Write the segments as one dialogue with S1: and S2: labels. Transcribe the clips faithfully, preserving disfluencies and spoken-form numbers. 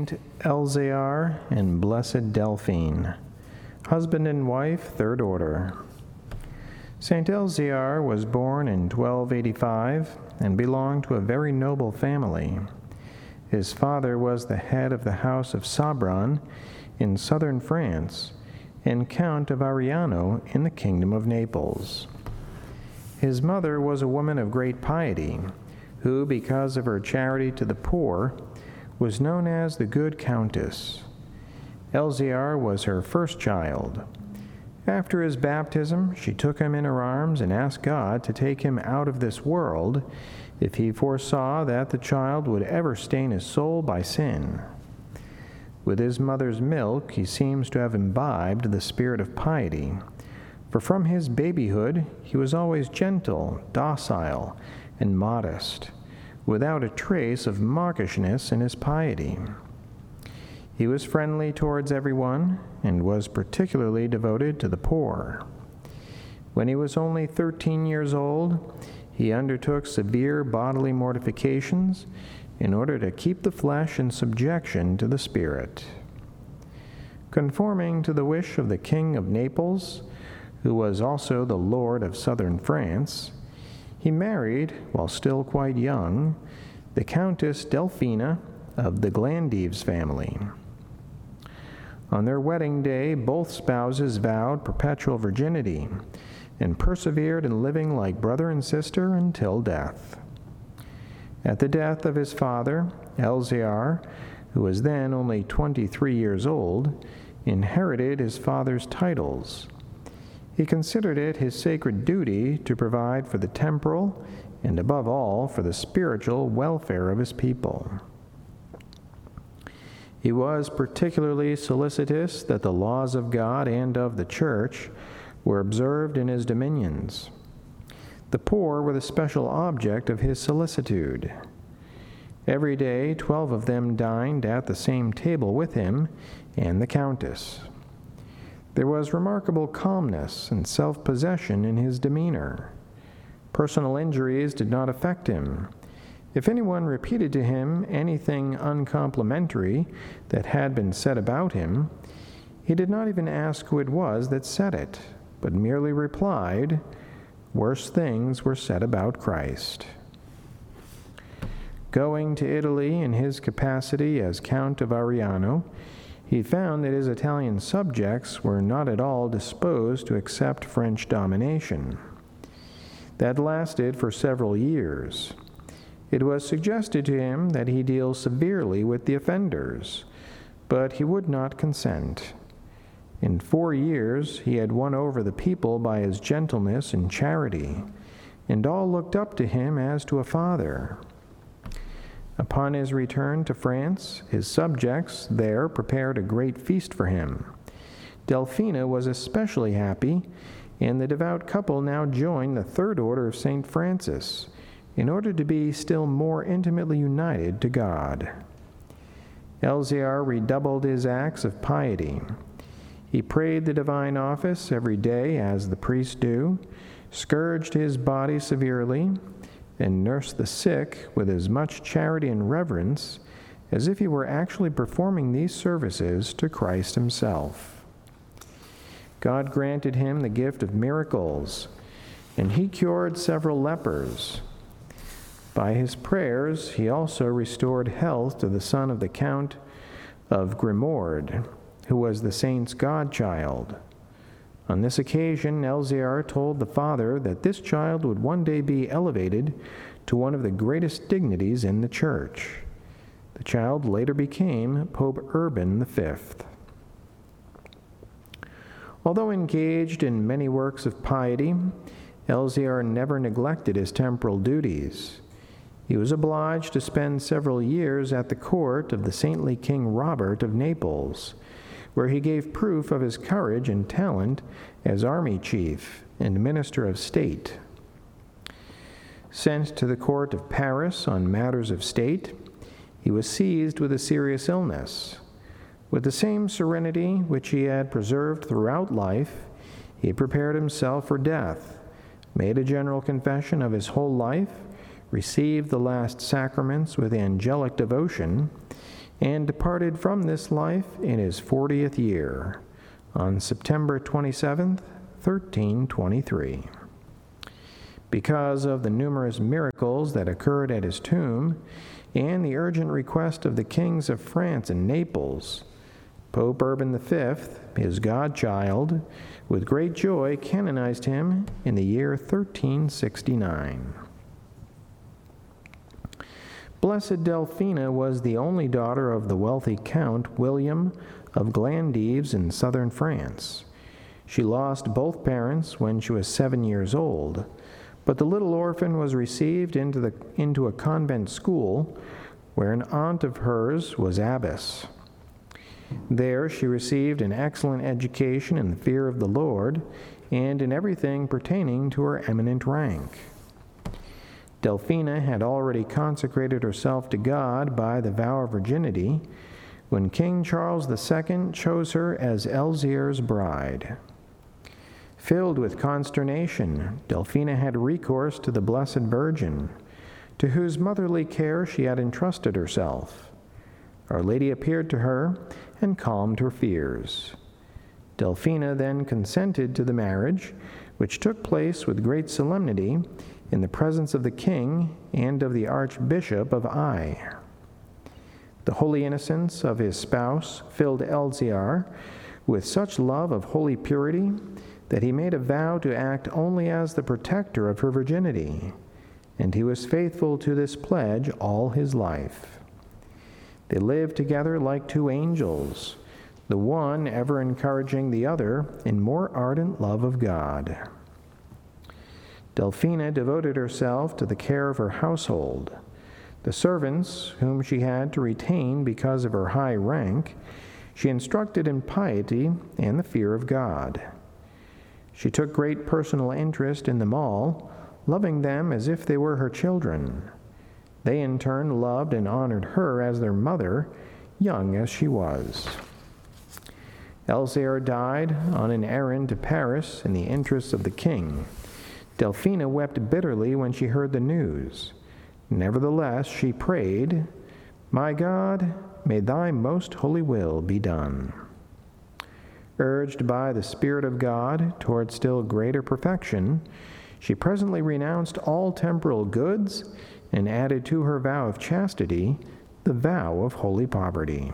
S1: Saint Elzéar and Blessed Delphine, husband and wife, third order. Saint Elzéar was born in twelve eighty-five and belonged to a very noble family. His father was the head of the house of Sabran in southern France and Count of Ariano in the kingdom of Naples. His mother was a woman of great piety, who, because of her charity to the poor, was known as the Good Countess. Elzéar was her first child. After his baptism, she took him in her arms and asked God to take him out of this world if he foresaw that the child would ever stain his soul by sin. With his mother's milk, he seems to have imbibed the spirit of piety, for from his babyhood he was always gentle, docile, and modest, without a trace of mawkishness in his piety. He was friendly towards everyone and was particularly devoted to the poor. When he was only thirteen years old, he undertook severe bodily mortifications in order to keep the flesh in subjection to the spirit. Conforming to the wish of the King of Naples, who was also the lord of southern France, he married, while still quite young, the Countess Delphina of the Glandives family. On their wedding day, both spouses vowed perpetual virginity and persevered in living like brother and sister until death. At the death of his father, Elzéar, who was then only twenty-three years old, inherited his father's titles. He considered it his sacred duty to provide for the temporal and, above all, for the spiritual welfare of his people. He was particularly solicitous that the laws of God and of the Church were observed in his dominions. The poor were the special object of his solicitude. Every day, twelve of them dined at the same table with him and the Countess. There was remarkable calmness and self-possession in his demeanor. Personal injuries did not affect him. If anyone repeated to him anything uncomplimentary that had been said about him, he did not even ask who it was that said it, but merely replied, "Worse things were said about Christ." Going to Italy in his capacity as Count of Ariano, he found that his Italian subjects were not at all disposed to accept French domination. That lasted for several years. It was suggested to him that he deal severely with the offenders, but he would not consent. In four years he had won over the people by his gentleness and charity, and all looked up to him as to a father. Upon his return to France, his subjects there prepared a great feast for him. Delphina was especially happy, and the devout couple now joined the Third Order of Saint Francis, in order to be still more intimately united to God. Elzéar redoubled his acts of piety. He prayed the divine office every day as the priests do, scourged his body severely, and nursed the sick with as much charity and reverence as if he were actually performing these services to Christ himself. God granted him the gift of miracles, and he cured several lepers. By his prayers, he also restored health to the son of the Count of Grimord, who was the saint's godchild. On this occasion, Elzéar told the father that this child would one day be elevated to one of the greatest dignities in the Church. The child later became Pope Urban the Fifth. Although engaged in many works of piety, Elzéar never neglected his temporal duties. He was obliged to spend several years at the court of the saintly King Robert of Naples, where he gave proof of his courage and talent as army chief and minister of state. Sent to the court of Paris on matters of state, he was seized with a serious illness. With the same serenity which he had preserved throughout life, he prepared himself for death, made a general confession of his whole life, received the last sacraments with angelic devotion, and departed from this life in his fortieth year, on September twenty-seventh, thirteen twenty-three. Because of the numerous miracles that occurred at his tomb, and the urgent request of the kings of France and Naples, Pope Urban the Fifth, his godchild, with great joy canonized him in the year thirteen sixty-nine. Blessed Delphina was the only daughter of the wealthy Count William of Glandives in southern France. She lost both parents when she was seven years old, but the little orphan was received into, the, into a convent school where an aunt of hers was abbess. There she received an excellent education in the fear of the Lord and in everything pertaining to her eminent rank. Delphina had already consecrated herself to God by the vow of virginity when King Charles the Second chose her as Elzéar's bride. Filled with consternation, Delphina had recourse to the Blessed Virgin, to whose motherly care she had entrusted herself. Our Lady appeared to her and calmed her fears. Delphina then consented to the marriage, which took place with great solemnity in the presence of the king and of the Archbishop of Aix. The holy innocence of his spouse filled Elzéar with such love of holy purity that he made a vow to act only as the protector of her virginity, and he was faithful to this pledge all his life. They lived together like two angels, the one ever encouraging the other in more ardent love of God. Delphina devoted herself to the care of her household. The servants, whom she had to retain because of her high rank, she instructed in piety and the fear of God. She took great personal interest in them all, loving them as if they were her children. They in turn loved and honored her as their mother, young as she was. Elzéar died on an errand to Paris in the interests of the king. Delphina wept bitterly when she heard the news. Nevertheless, she prayed, "My God, may thy most holy will be done." Urged by the Spirit of God toward still greater perfection, she presently renounced all temporal goods and added to her vow of chastity the vow of holy poverty.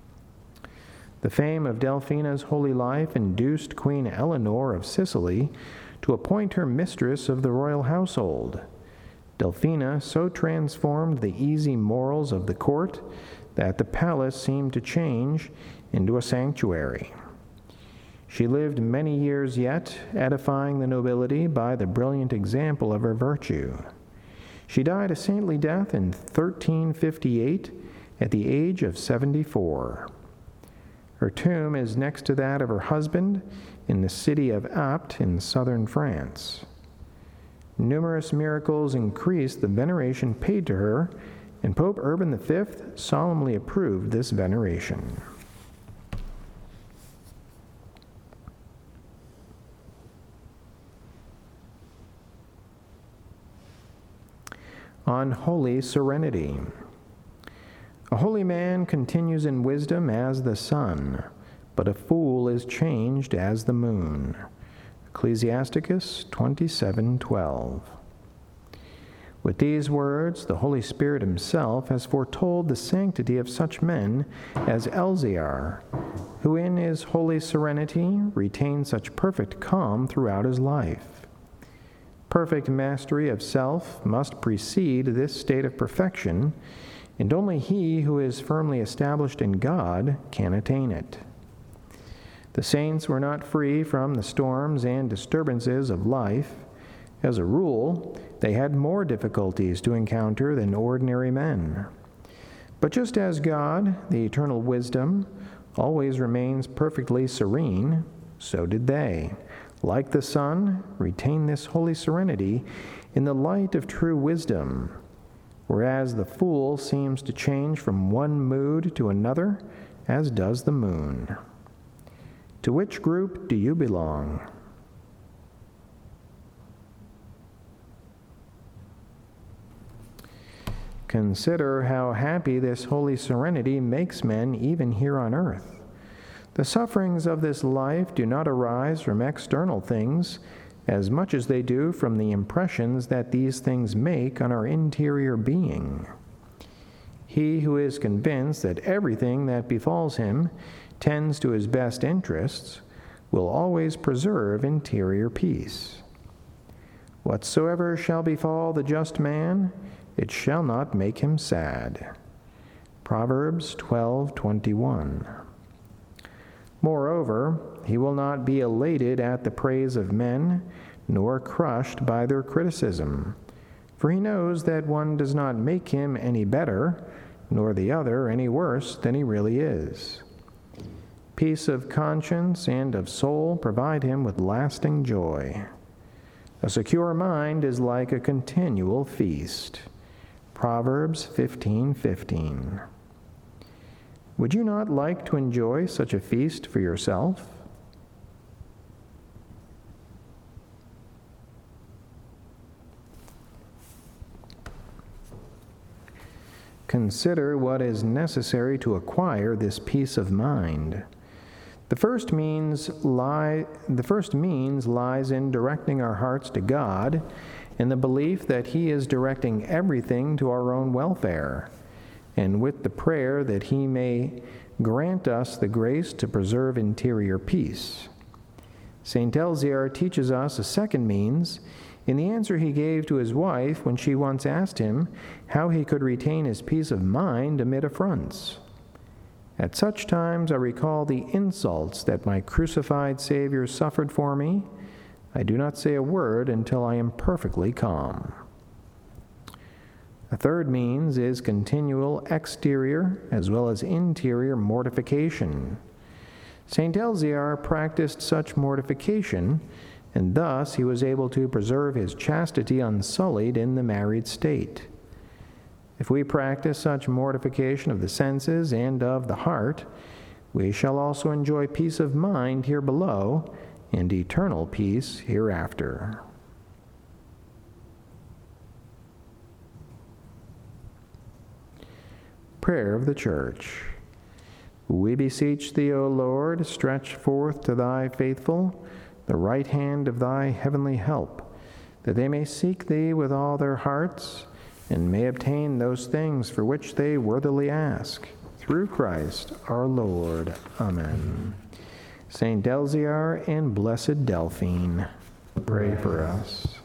S1: The fame of Delphina's holy life induced Queen Eleanor of Sicily to appoint her mistress of the royal household. Delphina so transformed the easy morals of the court that the palace seemed to change into a sanctuary. She lived many years yet, edifying the nobility by the brilliant example of her virtue. She died a saintly death in thirteen fifty-eight at the age of seventy-four. Her tomb is next to that of her husband in the city of Apt in southern France. Numerous miracles increased the veneration paid to her, and Pope Urban the Fifth solemnly approved this veneration. On holy serenity. A holy man continues in wisdom as the sun, but a fool is changed as the moon. Ecclesiasticus twenty-seven twelve. With these words, the Holy Spirit himself has foretold the sanctity of such men as Elzéar, who in his holy serenity retained such perfect calm throughout his life. Perfect mastery of self must precede this state of perfection, and only he who is firmly established in God can attain it. The saints were not free from the storms and disturbances of life. As a rule, they had more difficulties to encounter than ordinary men. But just as God, the eternal wisdom, always remains perfectly serene, so did they, like the sun, retain this holy serenity in the light of true wisdom, whereas the fool seems to change from one mood to another, as does the moon. To which group do you belong? Consider how happy this holy serenity makes men even here on earth. The sufferings of this life do not arise from external things as much as they do from the impressions that these things make on our interior being. He who is convinced that everything that befalls him tends to his best interests will always preserve interior peace. Whatsoever shall befall the just man, it shall not make him sad. Proverbs twelve twenty-one. Moreover, he will not be elated at the praise of men, nor crushed by their criticism, for he knows that one does not make him any better, nor the other any worse than he really is. Peace of conscience and of soul provide him with lasting joy. A secure mind is like a continual feast. Proverbs fifteen fifteen. Would you not like to enjoy such a feast for yourself? Consider what is necessary to acquire this peace of mind. The first means lie, the first means lies in directing our hearts to God in the belief that He is directing everything to our own welfare, and with the prayer that He may grant us the grace to preserve interior peace. Saint Elzéar teaches us a second means in the answer he gave to his wife when she once asked him how he could retain his peace of mind amid affronts. At such times I recall the insults that my crucified Savior suffered for me. I do not say a word until I am perfectly calm. A third means is continual exterior as well as interior mortification. Saint Elzéar practiced such mortification, and thus he was able to preserve his chastity unsullied in the married state. If we practice such mortification of the senses and of the heart, we shall also enjoy peace of mind here below and eternal peace hereafter. Prayer of the Church. We beseech Thee, O Lord, stretch forth to Thy faithful the right hand of Thy heavenly help, that they may seek Thee with all their hearts, and may obtain those things for which they worthily ask. Through Christ our Lord. Amen. Saint Elzéar and Blessed Delphine, pray for us.